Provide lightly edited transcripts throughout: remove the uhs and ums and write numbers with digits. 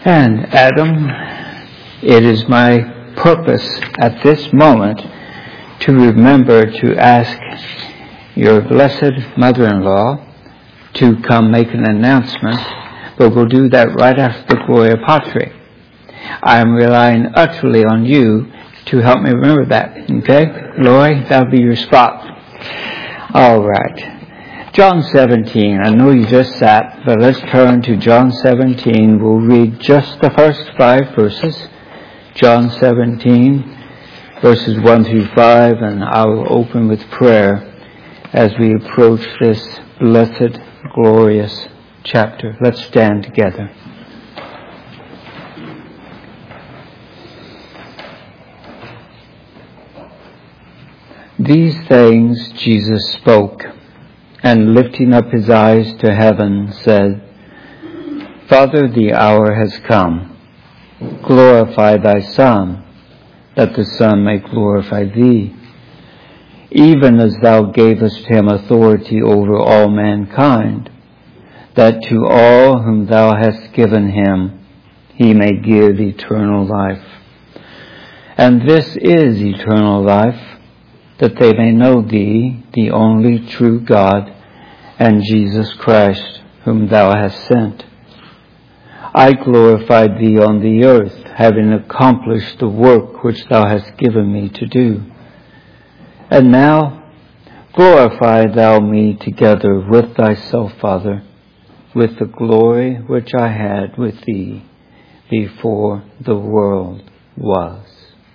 And Adam, it is my purpose at this moment to remember to ask your blessed mother-in-law to come make an announcement, but we'll do that right after the Gloria Patri. I'm relying utterly on you to help me remember that. Okay? Lori, that'll be your spot. All right. John 17. I know you just sat, but let's turn to John 17. We'll read just the first 5 verses. John 17, verses 1 through 5, and I'll open with prayer as we approach this blessed, glorious chapter. Let's stand together. These things Jesus spoke, and lifting up his eyes to heaven, said, Father, the hour has come. Glorify thy Son, that the Son may glorify thee, even as thou gavest him authority over all mankind, that to all whom thou hast given him he may give eternal life. And this is eternal life, that they may know thee, the only true God, and Jesus Christ, whom thou hast sent. I glorified thee on the earth, having accomplished the work which thou hast given me to do. And now glorify thou me together with thyself, Father, with the glory which I had with thee before the world was.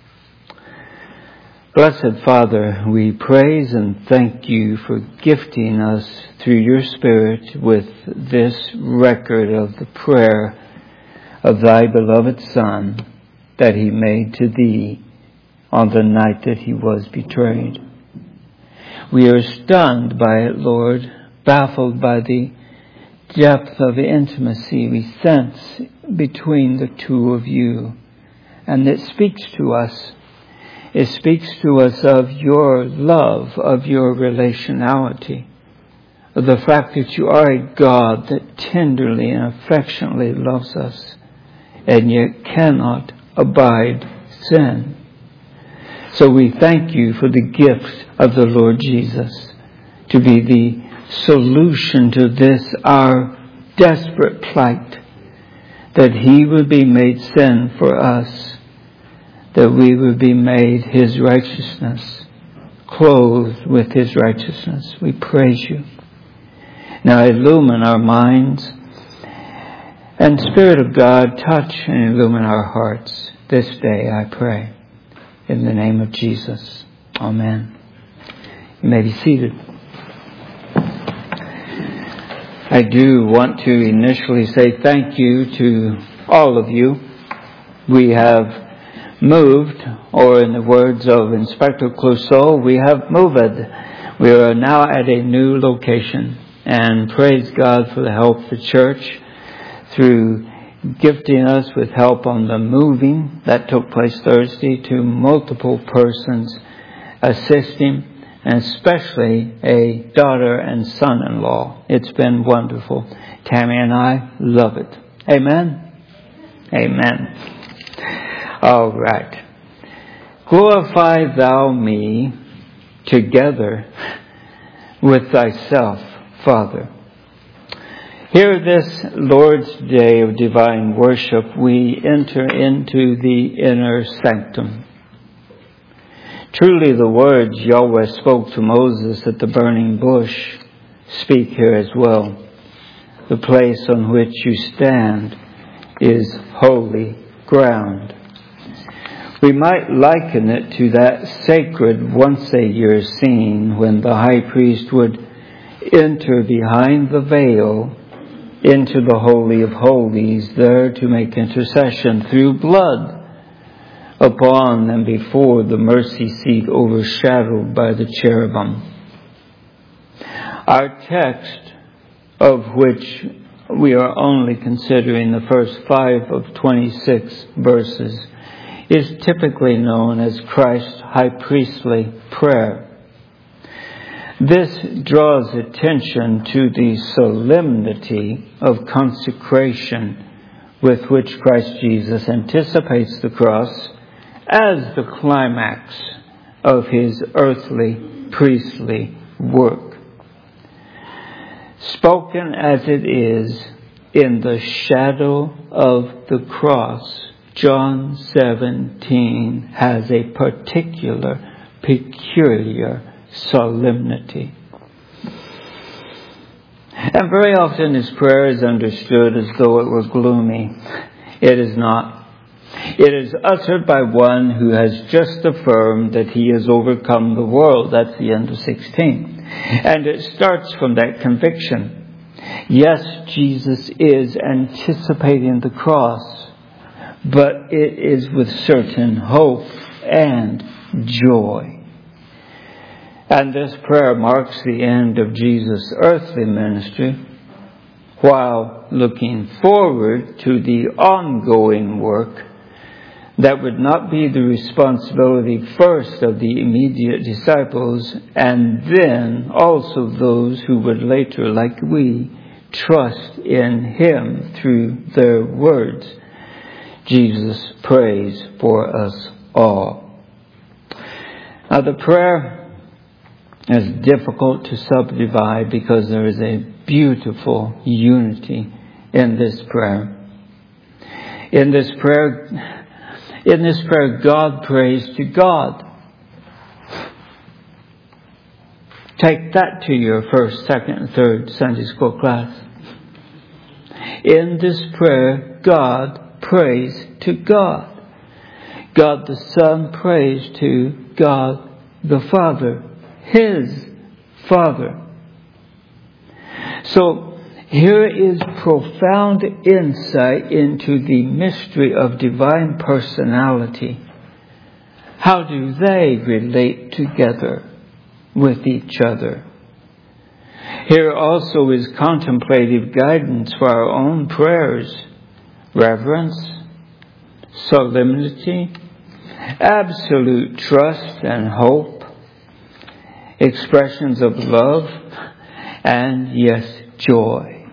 Blessed Father, we praise and thank you for gifting us through your Spirit with this record of the prayer of thy beloved Son that he made to thee on the night that he was betrayed. We are stunned by it, Lord, baffled by the depth of intimacy we sense between the two of you. And it speaks to us. It speaks to us of your love, of your relationality, of the fact that you are a God that tenderly and affectionately loves us and yet cannot abide sin. So we thank you for the gift of the Lord Jesus to be the solution to this, our desperate plight, that he would be made sin for us, that we would be made his righteousness, clothed with his righteousness. We praise you. Now illumine our minds, and Spirit of God, touch and illumine our hearts this day, I pray. In the name of Jesus. Amen. You may be seated. I do want to initially say thank you to all of you. We have moved, or in the words of Inspector Clouseau, we have moved. We are now at a new location, and praise God for the help of the church through gifting us with help on the moving that took place Thursday, to multiple persons assisting, and especially a daughter and son-in-law. It's been wonderful. Tammy and I love it. Amen? Amen. All right. Glorify thou me together with thyself, Father. Here this Lord's Day of divine worship, we enter into the inner sanctum. Truly the words Yahweh spoke to Moses at the burning bush speak here as well. The place on which you stand is holy ground. We might liken it to that sacred once-a-year scene when the high priest would enter behind the veil into the Holy of Holies, there to make intercession through blood upon and before the mercy seat overshadowed by the cherubim. Our text, of which we are only considering the first 5 of 26 verses, is typically known as Christ's high priestly prayer. This draws attention to the solemnity of consecration with which Christ Jesus anticipates the cross as the climax of his earthly, priestly work. Spoken as it is in the shadow of the cross, John 17 has a particular, peculiar solemnity. And very often his prayer is understood as though it were gloomy. It is not. It is uttered by one who has just affirmed that he has overcome the world. That's the end of 16. And it starts from that conviction. Yes, Jesus is anticipating the cross, but it is with certain hope and joy. And this prayer marks the end of Jesus' earthly ministry, while looking forward to the ongoing work that would not be the responsibility first of the immediate disciples, and then also those who would later, like we, trust in him through their words. Jesus prays for us all. Now the prayer is difficult to subdivide because there is a beautiful unity in this prayer. In this prayer, God prays to God. Take that to your first, second, and third Sunday school class. In this prayer, God prays to God. God the Son prays to God the Father, his Father. So here is profound insight into the mystery of divine personality. How do they relate together with each other? Here also is contemplative guidance for our own prayers: reverence, solemnity, absolute trust and hope, expressions of love, and yes, joy.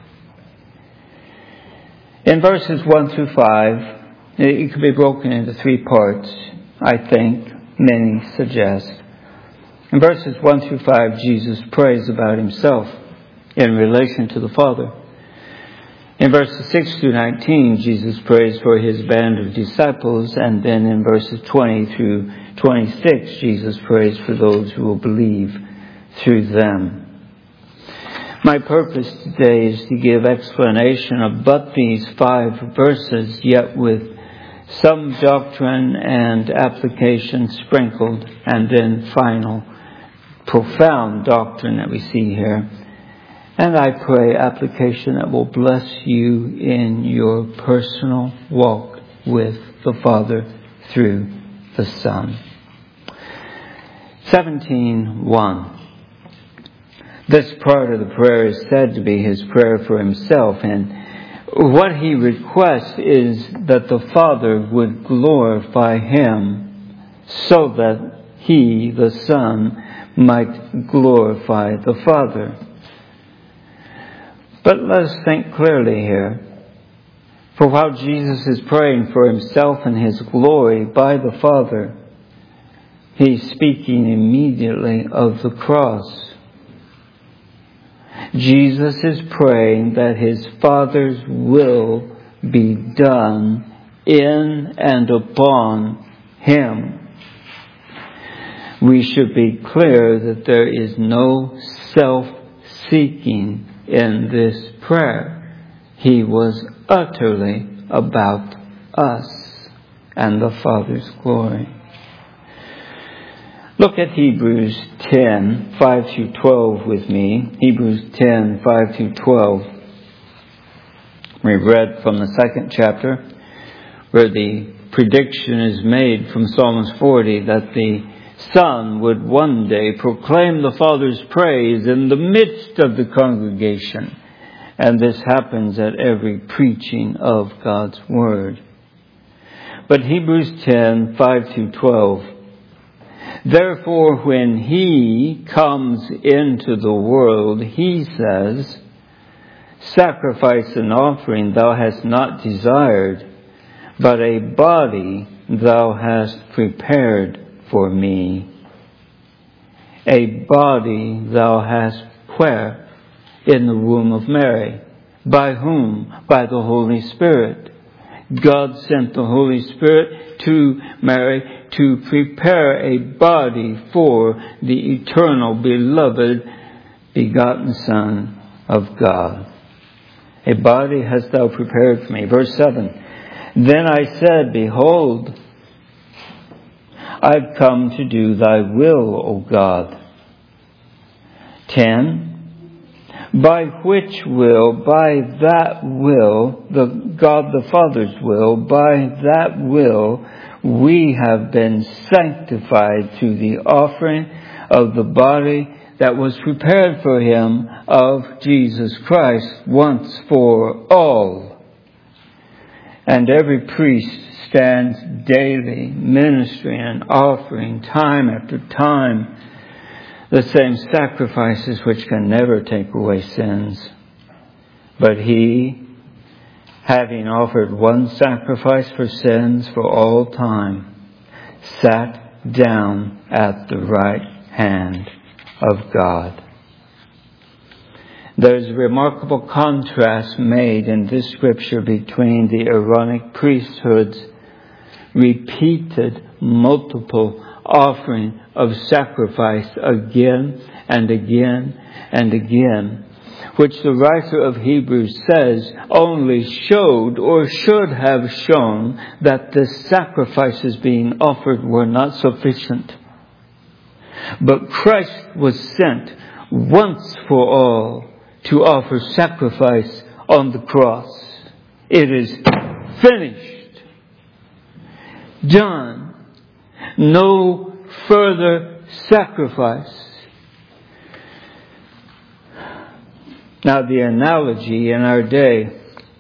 In verses 1 through 5, it can be broken into 3 parts, I think, many suggest. In verses 1 through 5, Jesus prays about himself in relation to the Father. In verses 6 through 19, Jesus prays for his band of disciples, and then in verses 20 through 26, Jesus prays for those who will believe through them. My purpose today is to give explanation of but these 5 verses, yet with some doctrine and application sprinkled, and then final profound doctrine that we see here. And I pray application that will bless you in your personal walk with the Father through the Son. 17:1. This part of the prayer is said to be his prayer for himself, and what he requests is that the Father would glorify him so that he, the Son, might glorify the Father. But let us think clearly here. For while Jesus is praying for himself and his glory by the Father, he's speaking immediately of the cross. Jesus is praying that his Father's will be done in and upon him. We should be clear that there is no self-seeking in this prayer. He was utterly about us and the Father's glory. Look at Hebrews 10, 5 through 12 with me. Hebrews 10, 5 through 12. We read from the 2nd chapter where the prediction is made from Psalms 40 that the Son would one day proclaim the Father's praise in the midst of the congregation. And this happens at every preaching of God's Word. But Hebrews 10, 5 through 12. Therefore, when he comes into the world, he says, sacrifice and offering thou hast not desired, but a body thou hast prepared for me. A body thou hast where? In the womb of Mary. By whom? By the Holy Spirit. God sent the Holy Spirit to Mary to prepare a body for the eternal, beloved, begotten Son of God. A body hast thou prepared for me. Verse 7. Then I said, behold, I've come to do thy will, O God. 10. By which will, by that will, God the Father's will, by that will, we have been sanctified through the offering of the body that was prepared for him of Jesus Christ once for all. And every priest stands daily ministering and offering time after time the same sacrifices which can never take away sins. But he, having offered one sacrifice for sins for all time, sat down at the right hand of God. There's a remarkable contrast made in this scripture between the Aaronic priesthoods, repeated, multiple offering of sacrifice again and again and again, which the writer of Hebrews says only showed or should have shown that the sacrifices being offered were not sufficient. But Christ was sent once for all to offer sacrifice on the cross. It is finished. Done. No further sacrifice. Now the analogy in our day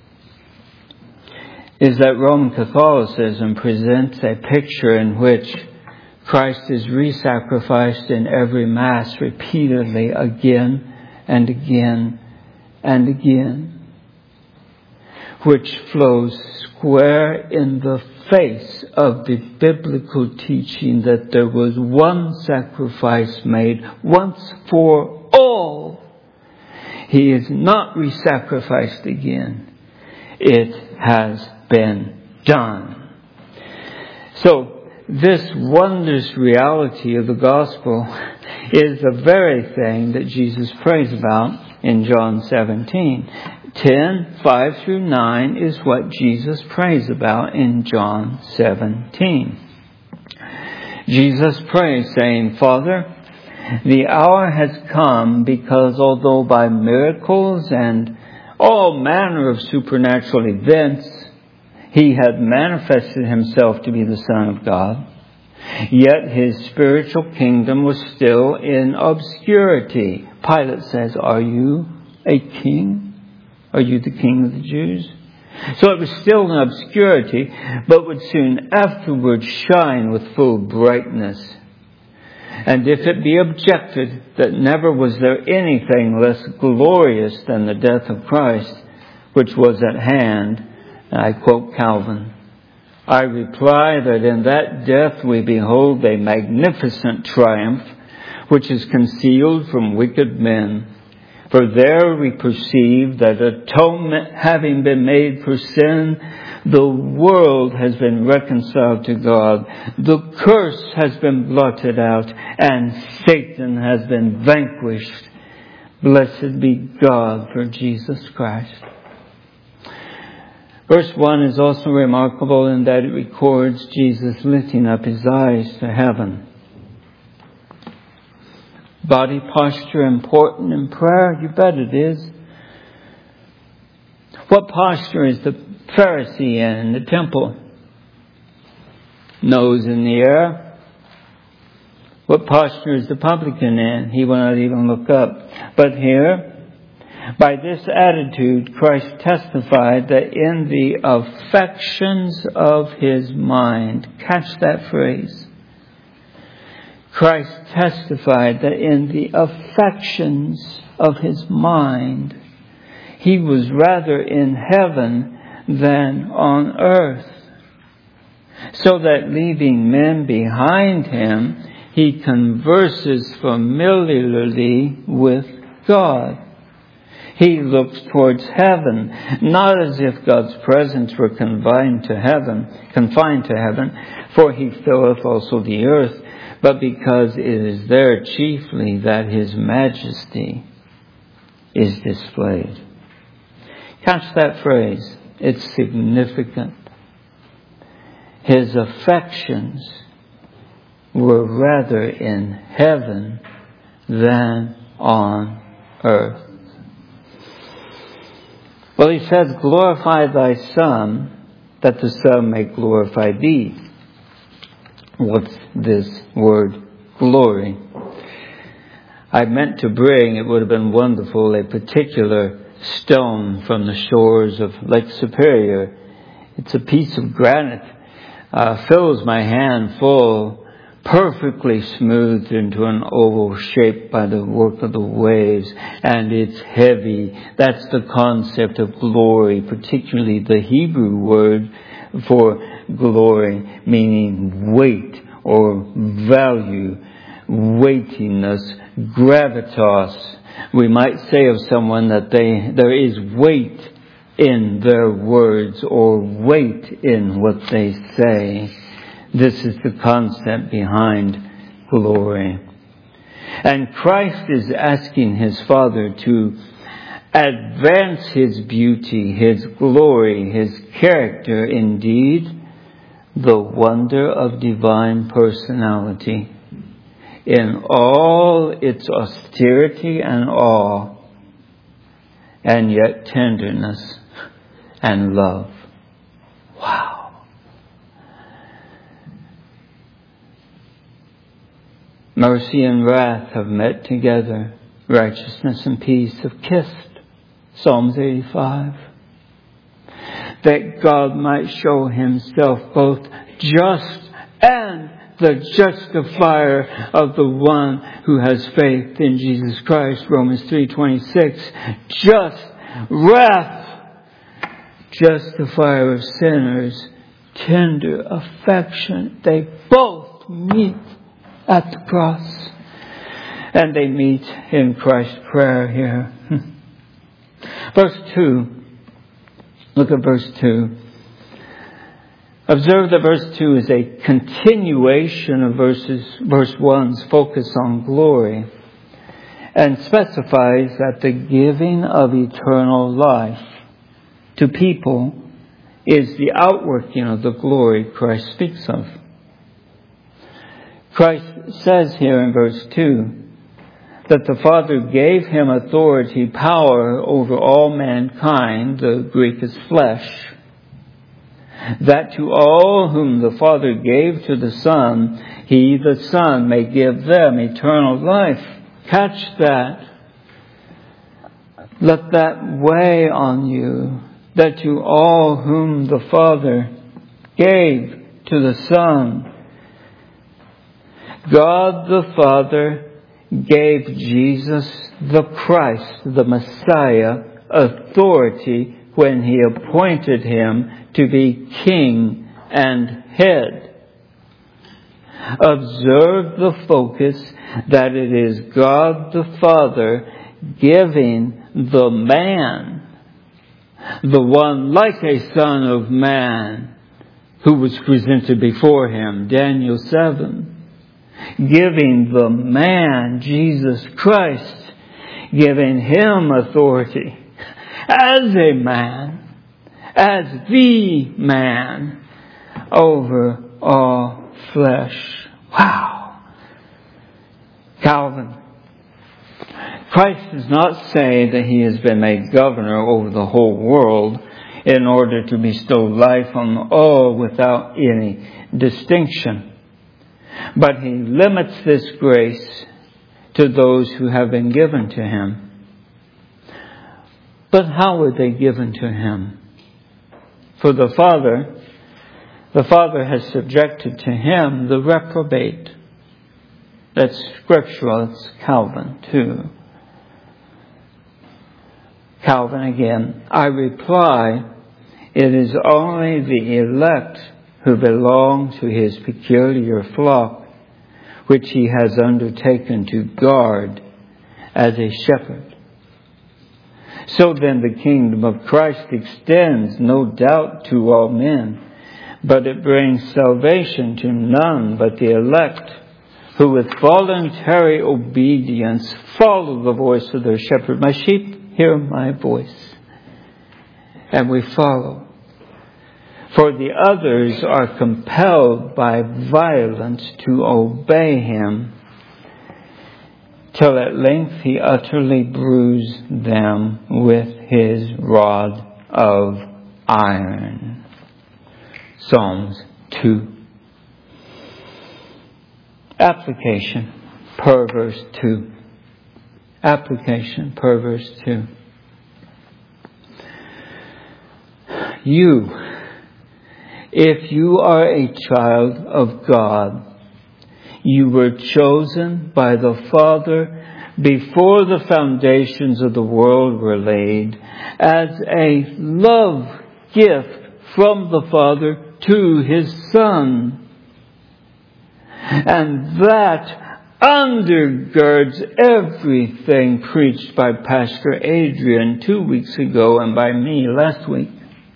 is that Roman Catholicism presents a picture in which Christ is re-sacrificed in every Mass repeatedly again and again and again, which flows square in the face of the biblical teaching that there was one sacrifice made once for all. He is not re-sacrificed again. It has been done. So, this wondrous reality of the gospel is the very thing that Jesus prays about in John 17. 10, 5 through 9 is what Jesus prays about in John 17. Jesus prays saying, Father, the hour has come because although by miracles and all manner of supernatural events he had manifested himself to be the Son of God, yet his spiritual kingdom was still in obscurity. Pilate says, are you a king? Are you the king of the Jews? So it was still in obscurity, but would soon afterwards shine with full brightness. And if it be objected that never was there anything less glorious than the death of Christ, which was at hand, and I quote Calvin, I reply that in that death we behold a magnificent triumph, which is concealed from wicked men. For there we perceive that atonement having been made for sin, the world has been reconciled to God. The curse has been blotted out, and Satan has been vanquished. Blessed be God for Jesus Christ. Verse 1 is also remarkable in that it records Jesus lifting up his eyes to heaven. Body posture important in prayer? You bet it is. What posture is the Pharisee in the temple? Nose in the air. What posture is the publican in? He will not even look up. But here, by this attitude, Christ testified that in the affections of his mind, catch that phrase, Christ testified that in the affections of his mind, He was rather in heaven than on earth. So that leaving men behind him, he converses familiarly with God. He looks towards heaven, not as if God's presence were confined to heaven, for he filleth also the earth, but because it is there chiefly that his majesty is displayed. Catch that phrase. It's significant. His affections were rather in heaven than on earth. Well, he says, glorify thy Son, that the Son may glorify thee. What's this word glory? I meant to bring, it would have been wonderful, a particular stone from the shores of Lake Superior. It's a piece of granite, fills my hand full, perfectly smoothed into an oval shape by the work of the waves, and it's heavy. That's the concept of glory, particularly the Hebrew word for glory, meaning weight or value, weightiness, gravitas. We might say of someone that there is weight in their words or weight in what they say. This is the concept behind glory. And Christ is asking his Father to advance his beauty, his glory, his character, indeed, the wonder of divine personality in all its austerity and awe, and yet tenderness and love. Wow. Mercy and wrath have met together. Righteousness and peace have kissed. Psalms 85. That God might show himself both just and the justifier of the one who has faith in Jesus Christ. Romans 3:26. Just, wrath, justifier of sinners, tender affection. They both meet at the cross. And they meet in Christ's prayer here. Verse 2. Look at verse 2. Observe that verse 2 is a continuation of verse 1's focus on glory, and specifies that the giving of eternal life to people is the outworking of the glory Christ speaks of. Christ says here in verse 2 that the Father gave him authority, power over all mankind, the Greek is flesh, that to all whom the Father gave to the Son, he, the Son, may give them eternal life. Catch that. Let that weigh on you, that to all whom the Father gave to the Son, God the Father gave Jesus the Christ, the Messiah, authority when he appointed him to be king and head. Observe the focus that it is God the Father giving the man, the one like a son of man who was presented before him, Daniel 7. Giving the man, Jesus Christ, giving him authority as a man, as the man over all flesh. Wow. Calvin. Christ does not say that he has been made governor over the whole world in order to bestow life on all without any distinction. But he limits this grace to those who have been given to him. But how were they given to him? For the Father has subjected to him the reprobate. That's scriptural. It's Calvin too. Calvin again, I reply, it is only the elect who belong to his peculiar flock, which he has undertaken to guard as a shepherd. So then the kingdom of Christ extends, no doubt, to all men, but it brings salvation to none but the elect, who with voluntary obedience follow the voice of their shepherd. My sheep hear my voice, and we follow. For the others are compelled by violence to obey him, till at length he utterly bruise them with his rod of iron. Psalms 2. Application per verse 2. Application per verse 2. If you are a child of God, you were chosen by the Father before the foundations of the world were laid as a love gift from the Father to His Son. And that undergirds everything preached by Pastor Adrian 2 weeks ago and by me last week.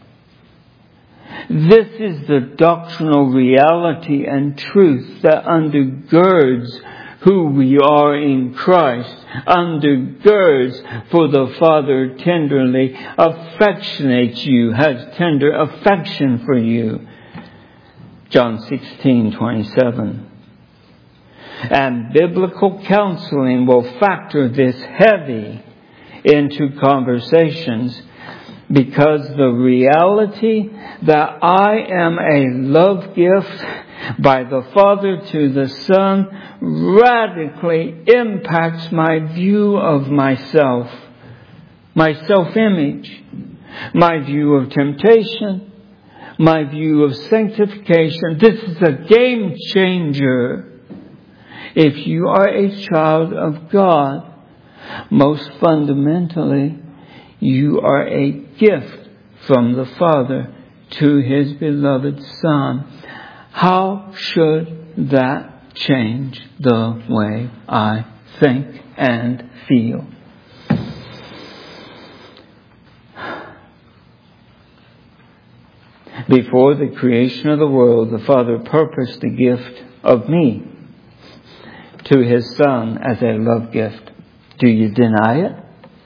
This is the doctrinal reality and truth that undergirds who we are in Christ, undergirds for the Father tenderly affectionates you, has tender affection for you. John 16:27. And biblical counseling will factor this heavy into conversations, because the reality that I am a love gift by the Father to the Son radically impacts my view of myself, my self-image, my view of temptation, my view of sanctification. This is a game changer. If you are a child of God, most fundamentally, you are a gift from the Father to His beloved Son. How should that change the way I think and feel? Before the creation of the world, the Father purposed the gift of me to His Son as a love gift. Do you deny it?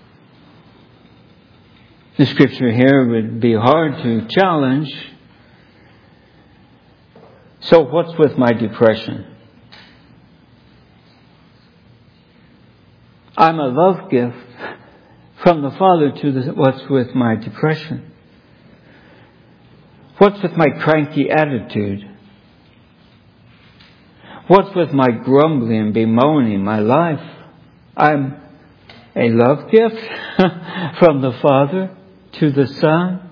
The scripture here would be hard to challenge. So what's with my depression? I'm a love gift from the Father to what's with my depression? What's with my cranky attitude? What's with my grumbling and bemoaning my life? I'm a love gift from the Father to the Son.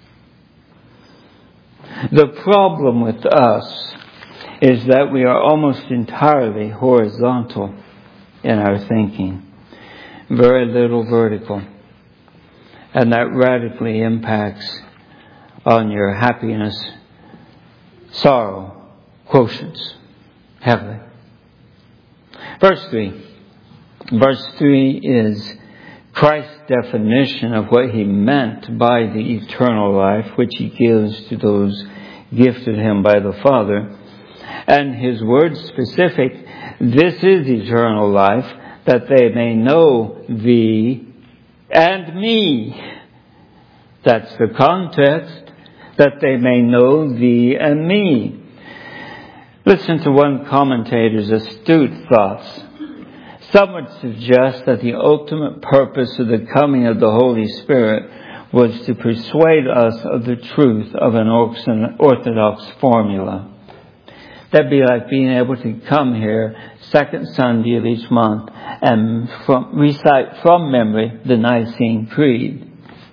The problem with us is that we are almost entirely horizontal in our thinking, very little vertical, and that radically impacts on your happiness, sorrow, quotients, heavily. Verse 3. Verse 3 is Christ's definition of what He meant by the eternal life, which He gives to those gifted Him by the Father. And His word specific, this is eternal life, that they may know Thee and me. That's the context, that they may know Thee and me. Listen to one commentator's astute thoughts. Some would suggest that the ultimate purpose of the coming of the Holy Spirit was to persuade us of the truth of an orthodox formula. That'd be like being able to come here second Sunday of each month and recite from memory the Nicene Creed.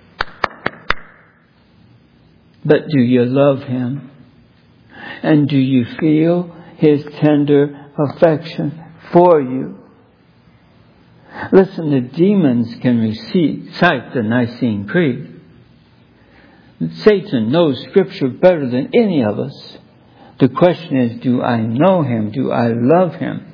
But do you love Him? And do you feel His tender affection for you? Listen, the demons can recite the Nicene Creed. Satan knows Scripture better than any of us. The question is, do I know Him? Do I love Him?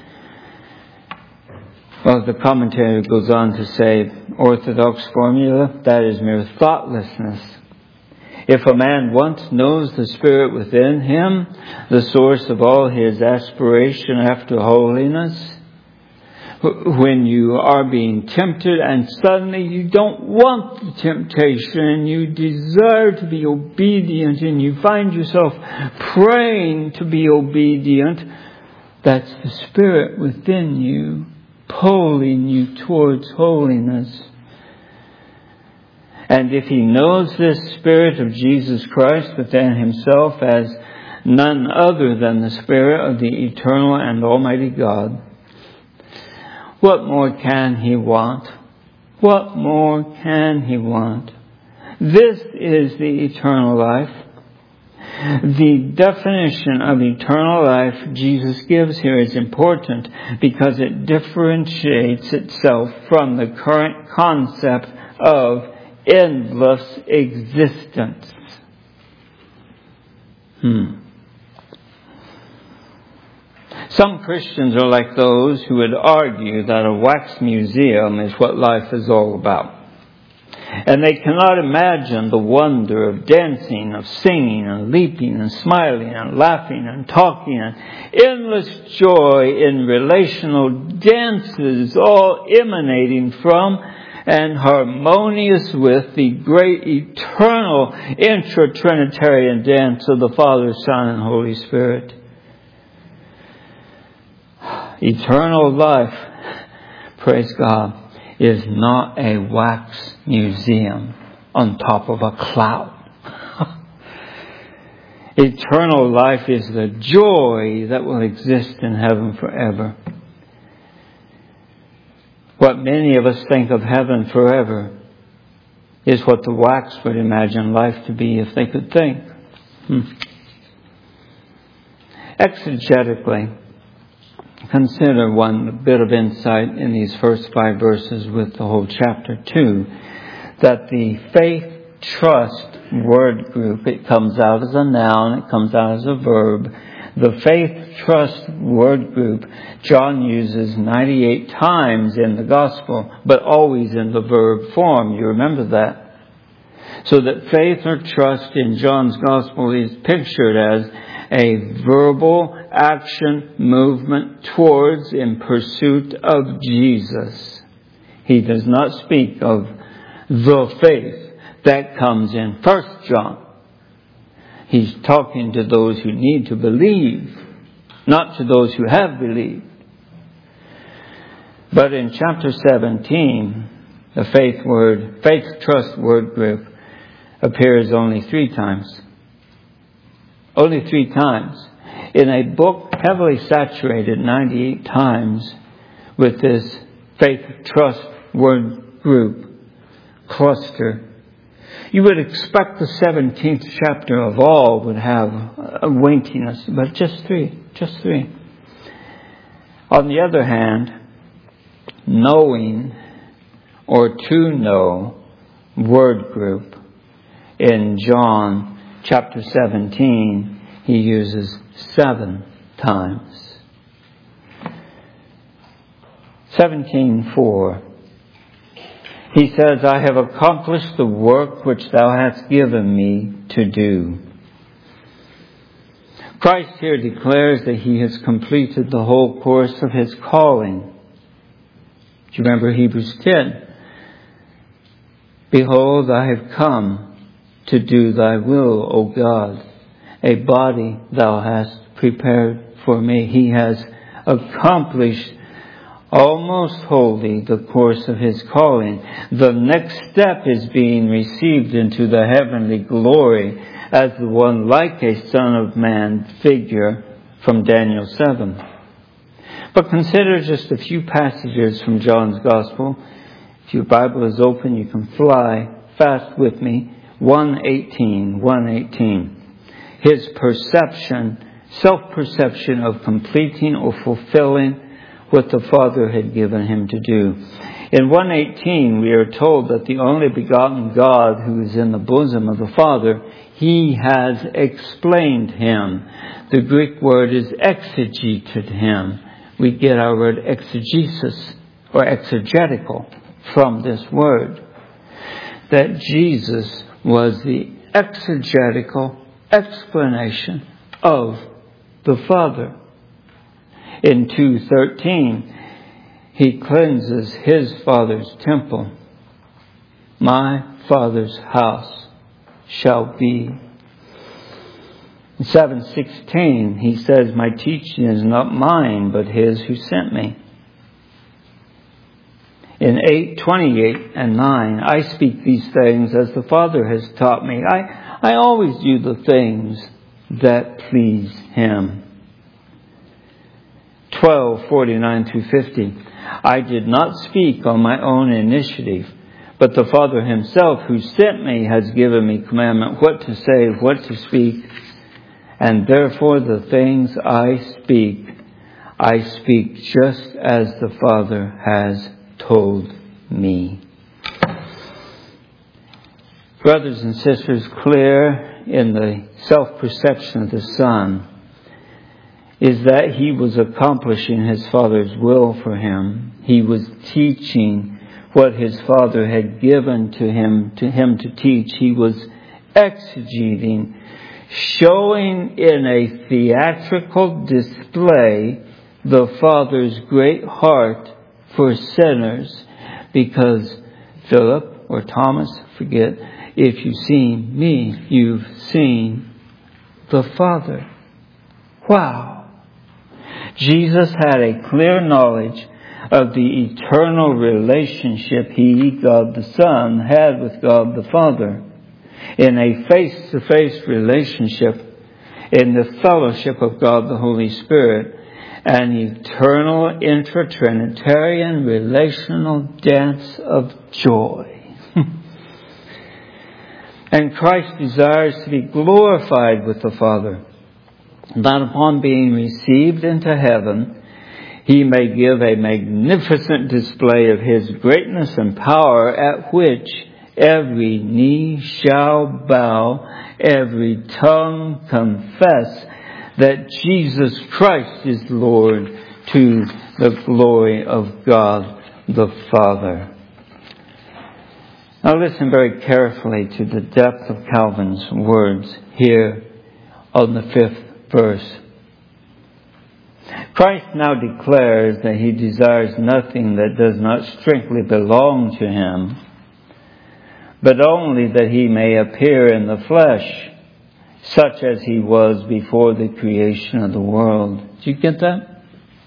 Well, the commentary goes on to say, orthodox formula, that is mere thoughtlessness. If a man once knows the Spirit within him, the source of all his aspiration after holiness, when you are being tempted and suddenly you don't want the temptation and you desire to be obedient and you find yourself praying to be obedient, that's the Spirit within you pulling you towards holiness. And if he knows this Spirit of Jesus Christ within himself as none other than the Spirit of the eternal and almighty God, what more can he want? What more can he want? This is the eternal life. The definition of eternal life Jesus gives here is important because it differentiates itself from the current concept of endless existence. Some Christians are like those who would argue that a wax museum is what life is all about. And they cannot imagine the wonder of dancing, of singing and leaping and smiling and laughing and talking and endless joy in relational dances, all emanating from and harmonious with the great eternal intra-Trinitarian dance of the Father, Son, and Holy Spirit. Eternal life, praise God, is not a wax museum on top of a cloud. Eternal life is the joy that will exist in heaven forever. What many of us think of heaven forever is what the wax would imagine life to be if they could think. Exegetically, consider one bit of insight in these first 5 verses with the whole chapter 2, that the faith, trust word group, it comes out as a noun, it comes out as a verb. The faith, trust word group, John uses 98 times in the gospel, but always in the verb form. You remember that? So that faith or trust in John's gospel is pictured as a verbal action movement towards in pursuit of Jesus. He does not speak of the faith that comes in 1 John. He's talking to those who need to believe, not to those who have believed. But in chapter 17, the faith trust word group appears only 3 times. Only 3 times. In a book heavily saturated 98 times with this faith trust word group cluster, you would expect the 17th chapter of all would have a weightiness, but just 3. On the other hand, knowing or to know word group in John chapter 17, he uses 7 times. 17:4. He says, I have accomplished the work which thou hast given me to do. Christ here declares that he has completed the whole course of his calling. Do you remember Hebrews 10? Behold, I have come to do thy will, O God. A body thou hast prepared for me. He has accomplished almost wholly the course of his calling. The next step is being received into the heavenly glory as the one like a Son of Man figure from Daniel 7. But consider just a few passages from John's Gospel. If your Bible is open, you can fly fast with me. 1:18. His perception, self-perception of completing or fulfilling what the Father had given him to do. In 1:18, we are told that the only begotten God who is in the bosom of the Father, he has explained him. The Greek word is exegeted him. We get our word exegesis or exegetical from this word. That Jesus was the exegetical explanation of the Father. In 2:13, he cleanses his Father's temple. My Father's house shall be. In 7:16, he says, my teaching is not mine, but his who sent me. In 8:28 and 9, I speak these things as the Father has taught me. I always do the things that please him. 12:49-50. I did not speak on my own initiative, but the Father himself who sent me has given me commandment what to say, what to speak. And therefore the things I speak just as the Father has told me. Brothers and sisters, clear in the self-perception of the Son is that he was accomplishing his Father's will for him. He was teaching what his Father had given to him to teach. He was exegeting, showing in a theatrical display the Father's great heart for sinners, because Philip or Thomas, forget, if you've seen me, you've seen the Father. Wow. Jesus had a clear knowledge of the eternal relationship he, God the Son, had with God the Father. In a face-to-face relationship, in the fellowship of God the Holy Spirit, an eternal intra-Trinitarian relational dance of joy. And Christ desires to be glorified with the Father, that upon being received into heaven, he may give a magnificent display of his greatness and power, at which every knee shall bow, every tongue confess that Jesus Christ is Lord, to the glory of God the Father. Now listen very carefully to the depth of Calvin's words here on the 5th verse. Christ now declares that he desires nothing that does not strictly belong to him, but only that he may appear in the flesh, such as he was before the creation of the world. Did you get that?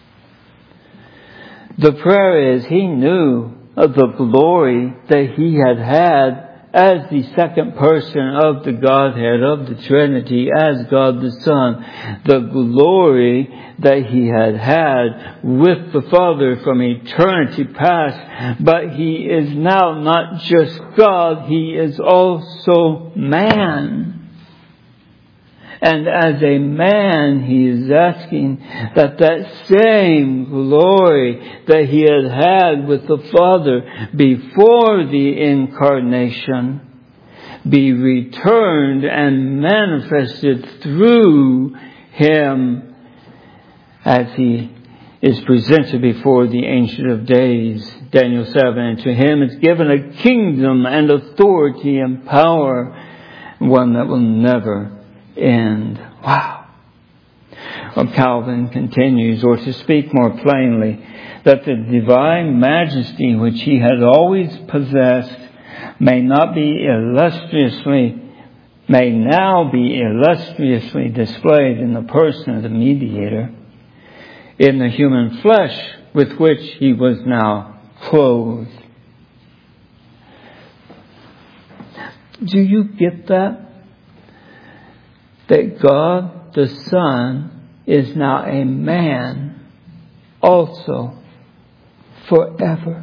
The prayer is, he knew of the glory that he had as the second person of the Godhead, of the Trinity, as God the Son. The glory that he had with the Father from eternity past. But he is now not just God, he is also man. And as a man, he is asking that same glory that he had with the Father before the incarnation be returned and manifested through him as he is presented before the Ancient of Days. Daniel 7, and to him is given a kingdom and authority and power, one that will never end. Wow. Well, Calvin continues, or to speak more plainly, that the divine majesty which he had always possessed may now be illustriously displayed in the person of the mediator, in the human flesh with which he was now clothed. Do you get that? That God the Son is now a man also forever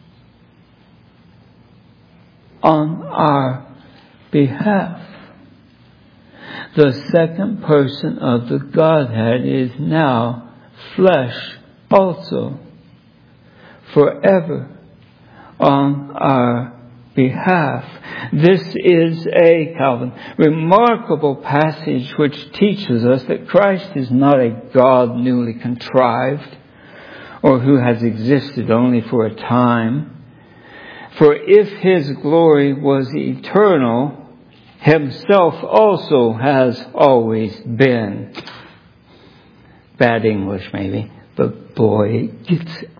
on our behalf. The second person of the Godhead is now flesh also. forever on our behalf. This is a, Calvin, remarkable passage which teaches us that Christ is not a God newly contrived or who has existed only for a time. For if His glory was eternal, Himself also has always been. Bad English maybe, but boy, it gets it.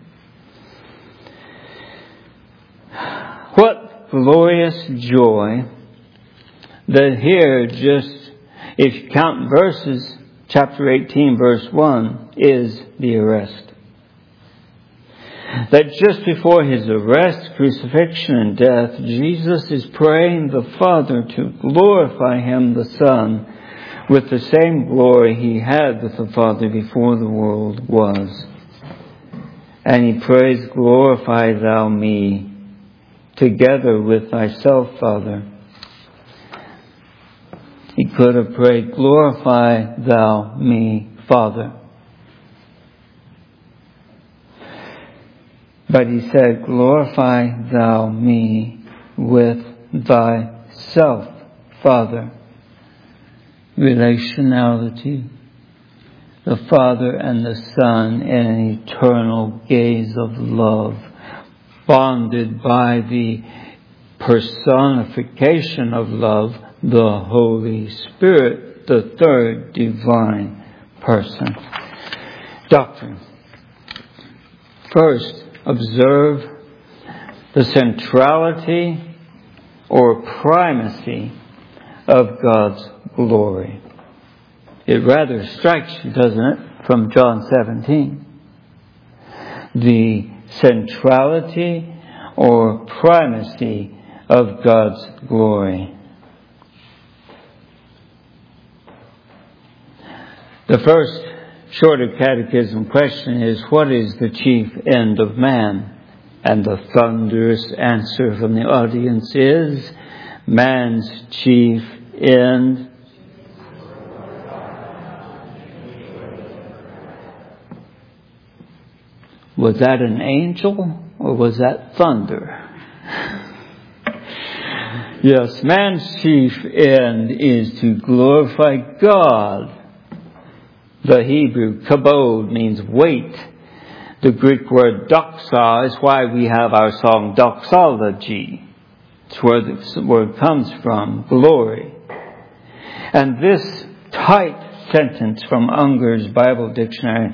What glorious joy that here, just if you count verses, chapter 18 verse 1 is the arrest. That just before His arrest, crucifixion and death, Jesus is praying the Father to glorify Him, the Son, with the same glory He had with the Father before the world was. And He prays, glorify Thou me, together with Thyself, Father. He could have prayed, glorify Thou me, Father. But He said, glorify Thou me with Thyself, Father. Relationality. The Father and the Son in an eternal gaze of love, bonded by the personification of love, the Holy Spirit, the third divine person. Doctrine. First, observe the centrality or primacy of God's glory. It rather strikes you, doesn't it, from John 17. The centrality or primacy of God's glory. The first shorter catechism question is, what is the chief end of man? And the thunderous answer from the audience is, man's chief end . Was that an angel or was that thunder? Yes, man's chief end is to glorify God. The Hebrew kabod means weight. The Greek word doxa is why we have our song doxology. It's where the word comes from, glory. And this tight sentence from Unger's Bible Dictionary,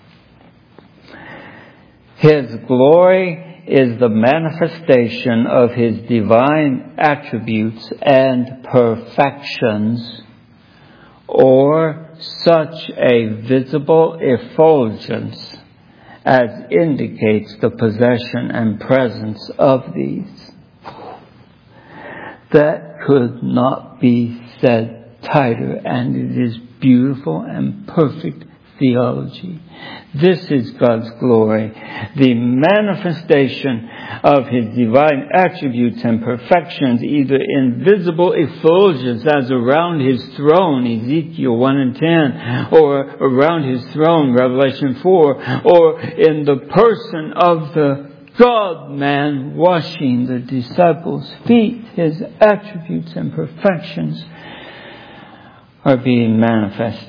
His glory is the manifestation of His divine attributes and perfections, or such a visible effulgence as indicates the possession and presence of these. That could not be said tighter, and it is beautiful and perfect theology. This is God's glory, the manifestation of His divine attributes and perfections, either in visible effulgence as around His throne, Ezekiel 1 and 10, or around His throne, Revelation 4, or in the person of the God-man washing the disciples' feet. His attributes and perfections are being manifest.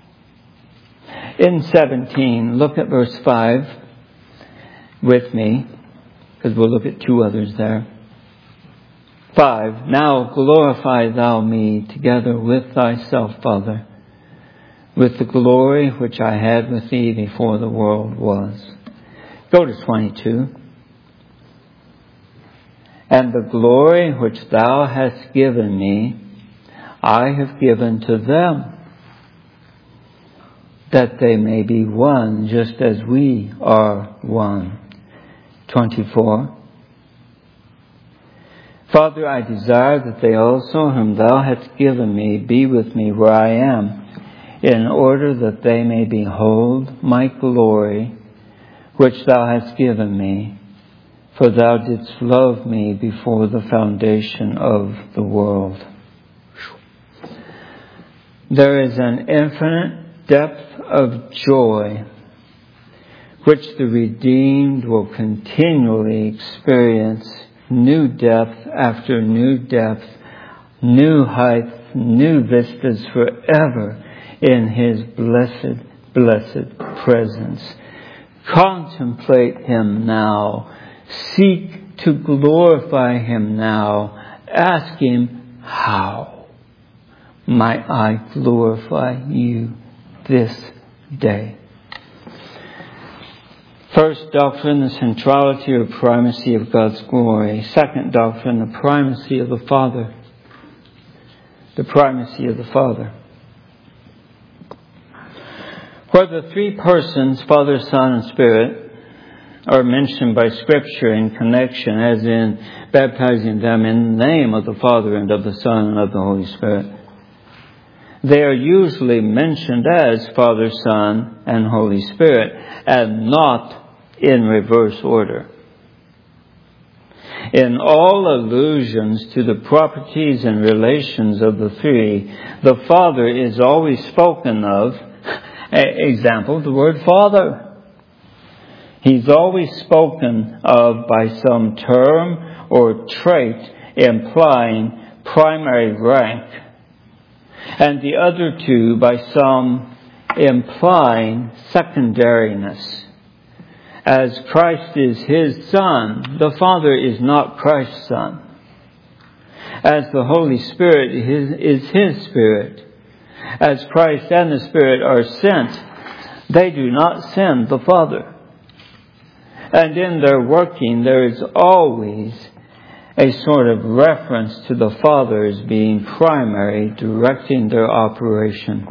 In 17, look at verse 5 with me, because we'll look at two others there. 5, now glorify Thou me together with Thyself, Father, with the glory which I had with Thee before the world was. Go to 22. And the glory which Thou hast given me, I have given to them, that they may be one, just as we are one. 24. Father, I desire that they also, whom Thou hast given me, be with me where I am, in order that they may behold my glory, which Thou hast given me. For Thou didst love me before the foundation of the world. There is an infinite depth of joy which the redeemed will continually experience new depth after new depth, new height, new vistas forever in His blessed, blessed presence. Contemplate Him now. Seek to glorify Him now. Ask Him, how might I glorify You this day? First doctrine, the centrality or primacy of God's glory. Second doctrine, the primacy of the Father. The primacy of the Father. Where the three persons, Father, Son, and Spirit, are mentioned by Scripture in connection, as in baptizing them in the name of the Father and of the Son and of the Holy Spirit, they are usually mentioned as Father, Son, and Holy Spirit, and not in reverse order. In all allusions to the properties and relations of the three, the Father is always spoken of. Example, the word Father. He's always spoken of by some term or trait implying primary rank, and the other two by some implying secondariness. As Christ is His Son, the Father is not Christ's Son. As the Holy Spirit is His Spirit. As Christ and the Spirit are sent, they do not send the Father. And in their working, there is always a sort of reference to the Father as being primary, directing their operation.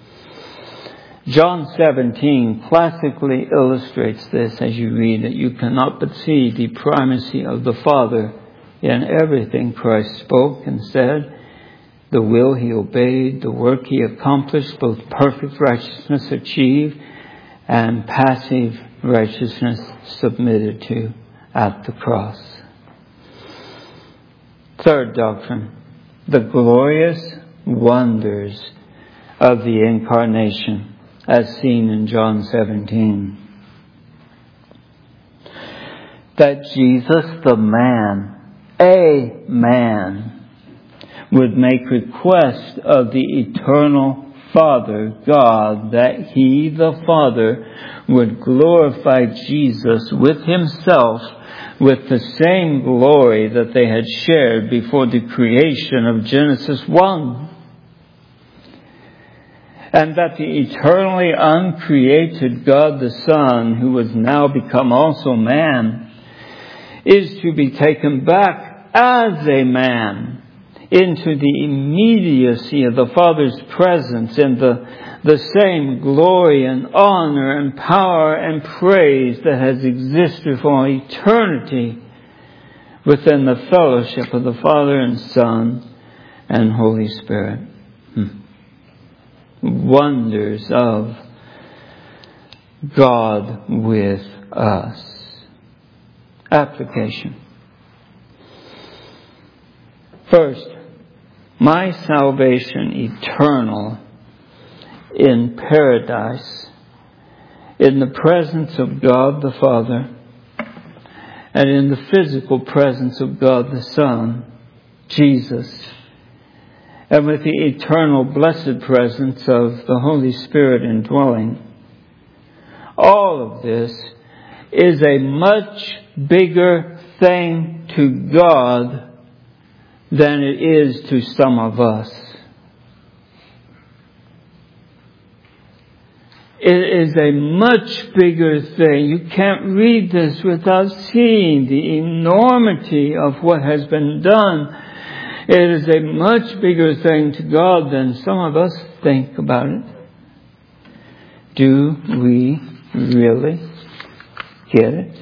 John 17 classically illustrates this as you read it. You cannot but see the primacy of the Father in everything Christ spoke and said, the will He obeyed, the work He accomplished, both perfect righteousness achieved and passive righteousness submitted to at the cross. Third doctrine, the glorious wonders of the Incarnation, as seen in John 17. That Jesus, the man, a man, would make request of the eternal Father, God, that He, the Father, would glorify Jesus with Himself with the same glory that they had shared before the creation of Genesis 1. And that the eternally uncreated God the Son, who was now become also man, is to be taken back as a man into the immediacy of the Father's presence in the same glory and honor and power and praise that has existed for all eternity within the fellowship of the Father and Son and Holy Spirit. Wonders of God with us. Application. First, my salvation eternal in paradise, in the presence of God the Father, and in the physical presence of God the Son, Jesus, and with the eternal blessed presence of the Holy Spirit indwelling. All of this is a much bigger thing to God than it is to some of us. It is a much bigger thing. You can't read this without seeing the enormity of what has been done. It is a much bigger thing to God than some of us think about it. Do we really get it?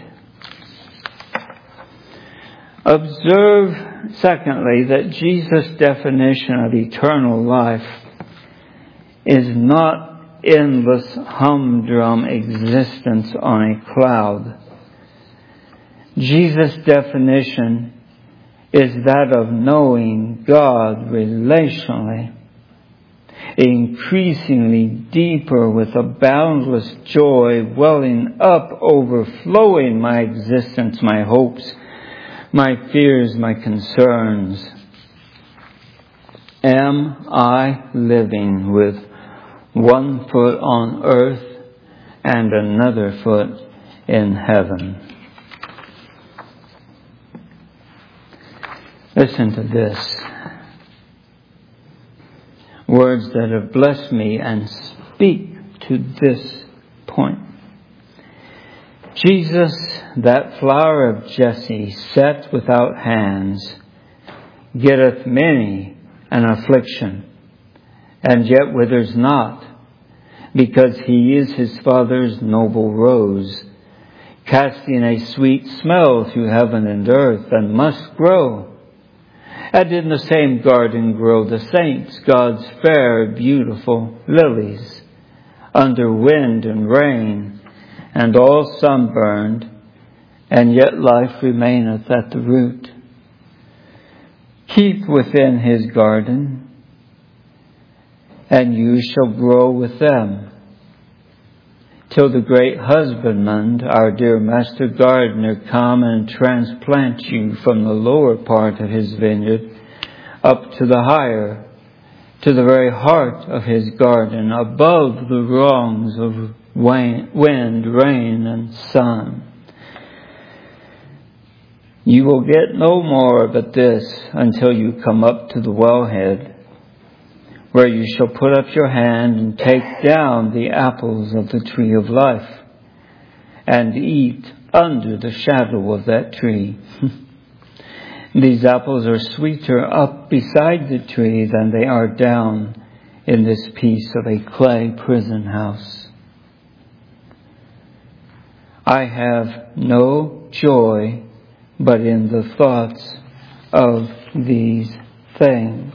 Observe, secondly, that Jesus' definition of eternal life is not endless humdrum existence on a cloud. Jesus' definition is that of knowing God relationally. increasingly deeper with a boundless joy welling up, overflowing my existence, my hopes, my fears, my concerns. Am I living with one foot on earth and another foot in heaven? Listen to this. Words that have blessed me and speak to this point. Jesus, that flower of Jesse, set without hands, getteth many an affliction, and yet withers not, because he is his Father's noble rose, casting a sweet smell through heaven and earth, and must grow. And in the same garden grow the saints, God's fair, beautiful lilies, under wind and rain, and all sunburned, and yet life remaineth at the root. Keep within his garden, and you shall grow with them, till the great husbandman, our dear master gardener, come and transplant you from the lower part of his vineyard up to the higher, to the very heart of his garden, above the wrongs of wind, rain, and sun. You will get no more but this until you come up to the wellhead, where you shall put up your hand and take down the apples of the tree of life, and eat under the shadow of that tree. These apples are sweeter up beside the tree than they are down in this piece of a clay prison house. I have no joy but in the thoughts of these things.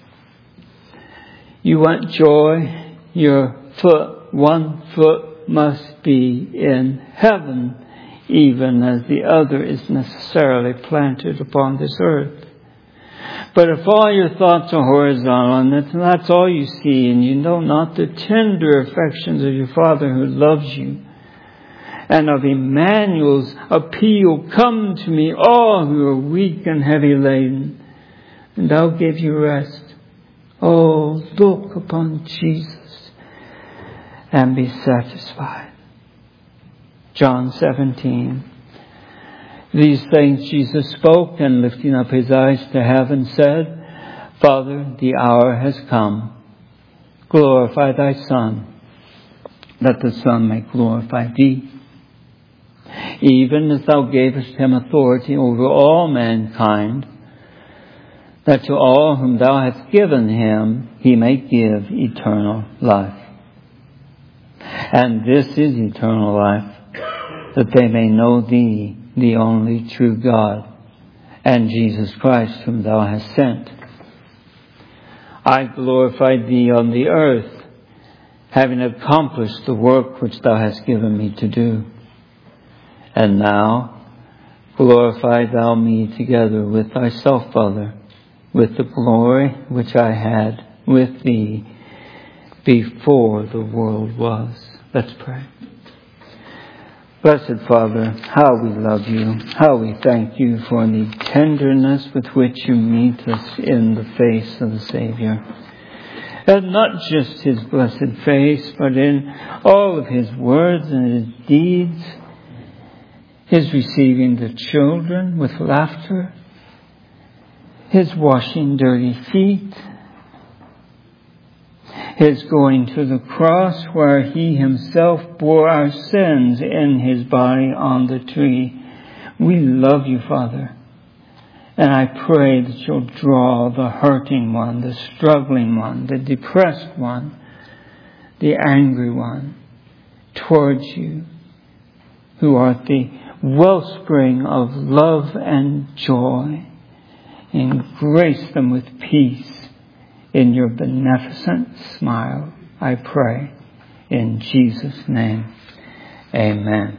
You want joy? Your one foot must be in heaven, even as the other is necessarily planted upon this earth. But if all your thoughts are horizontal, and that's all you see, and you know not the tender affections of your Father who loves you, and of Emmanuel's appeal, come to me, all who are weak and heavy laden, and I'll give you rest. Oh, look upon Jesus and be satisfied. John 17. These things Jesus spoke, and lifting up his eyes to heaven said, Father, the hour has come. Glorify thy Son, that the Son may glorify thee. Even as thou gavest him authority over all mankind, that to all whom thou hast given him he may give eternal life. And this is eternal life, that they may know thee, the only true God, and Jesus Christ whom thou hast sent. I glorified thee on the earth, having accomplished the work which thou hast given me to do. And now glorify thou me together with thyself, Father, with the glory which I had with thee before the world was. Let's pray. Blessed Father, how we love you, how we thank you for the tenderness with which you meet us in the face of the Savior. And not just his blessed face, but in all of his words and his deeds, his receiving the children with laughter, his washing dirty feet, his going to the cross where he himself bore our sins in his body on the tree. We love you, Father. And I pray that you'll draw the hurting one, the struggling one, the depressed one, the angry one towards you, who art the wellspring of love and joy. And grace them with peace in your beneficent smile, I pray. In Jesus' name, amen.